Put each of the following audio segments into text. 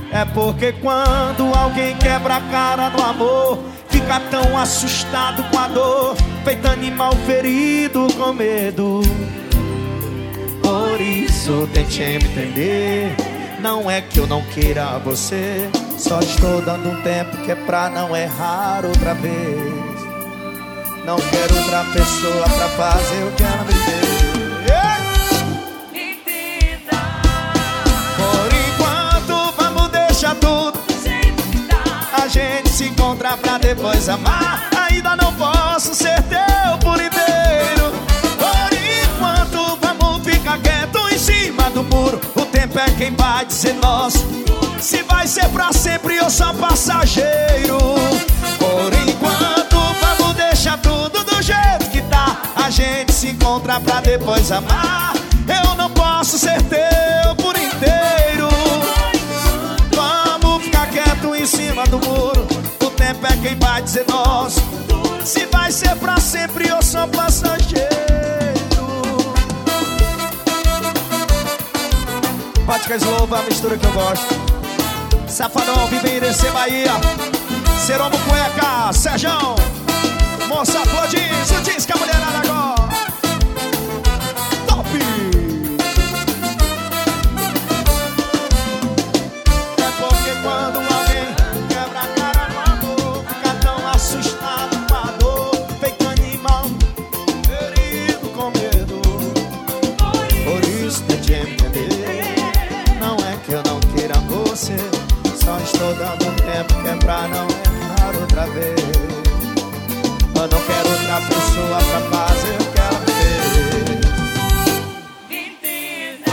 É porque quando alguém quebra a cara no amor, fica tão assustado com a dor, feito animal ferido com medo. Por isso tente me entender. Não é que eu não queira você, só estou dando um tempo que é pra não errar outra vez. Não quero outra pessoa pra fazer o que ela me fez. A gente se encontra pra depois amar. Ainda não posso ser teu por inteiro. Por enquanto vamos ficar quieto em cima do muro. O tempo é quem vai dizer nosso, se vai ser pra sempre ou só passageiro. Por enquanto vamos deixar tudo do jeito que tá. A gente se encontra pra depois amar. Eu não posso ser teu por inteiro. Em cima do muro, o tempo é quem vai dizer nosso, se vai ser pra sempre ou só passageiro. Vodka Slow, a mistura que eu gosto. Safadão, vive em DC Bahia. Seromo Cueca, Serjão, Moça Flodins, o diz que a mulherada agora. Top! É porque quando só estou dando um tempo que é pra não errar outra vez. Eu não quero outra pessoa pra fazer o que ela fez. Entenda.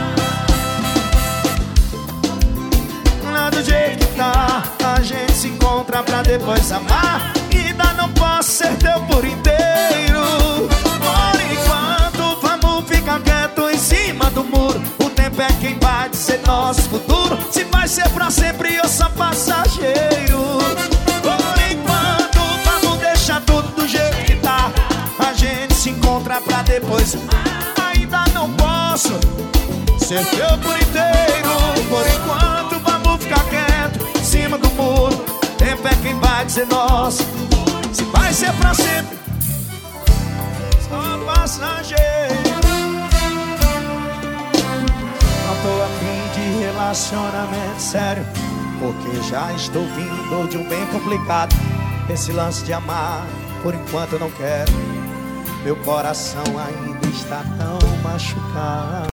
Lá do jeito que tá, a gente se encontra pra depois amar. Ainda não posso ser teu por inteiro. Por enquanto vamos ficar quieto em cima do muro. O tempo é quem vai dizer nosso futuro, se vai ser pra sempre ou só passageiro. Por enquanto vamos deixar tudo do jeito que tá. A gente se encontra pra depois. Ainda não posso ser teu por inteiro. Por enquanto vamos ficar quieto em cima do muro. O tempo é quem vai dizer nosso, se vai ser pra sempre só passageiro. Não tô a fim de relacionamento sério, porque já estou vindo de um bem complicado. Esse lance de amar, por enquanto eu não quero. Meu coração ainda está tão machucado.